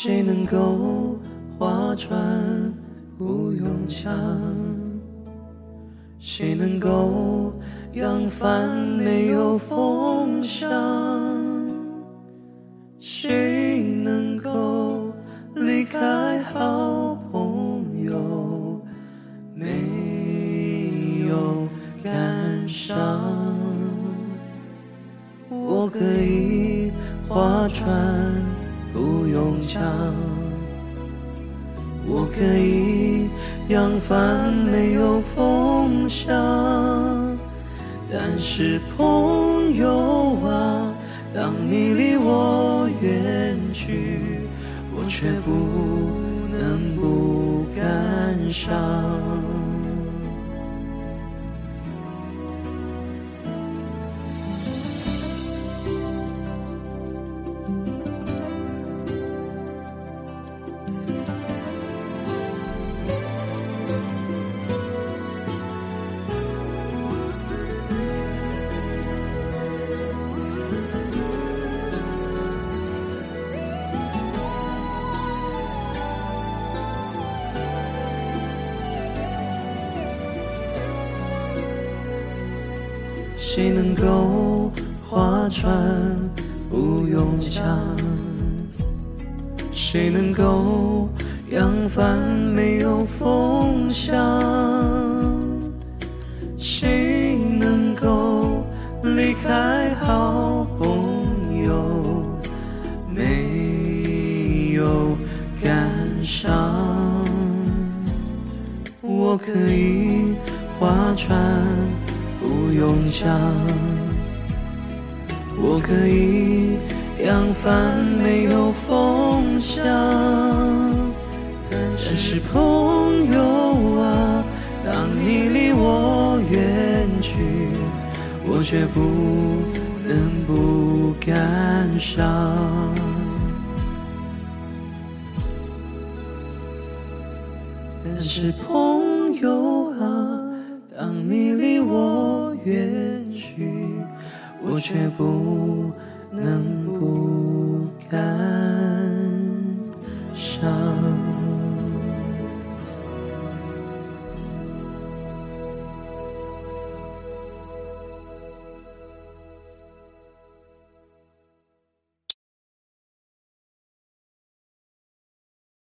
谁能够划船不用桨？谁能够扬帆没有风向？谁能够离开好朋友没有感伤？我可以划船不用桨，我可以扬帆没有风向，但是朋友啊，当你离我远去，我却不能不感伤。谁能够划船不用桨？谁能够扬帆没有风向？谁能够离开好朋友没有感伤？我可以划船不用桨，我可以扬帆没有风向，但是朋友啊，当你离我远去，我却不能不感伤。但是朋友啊，当你离我远去，我却不能不感伤。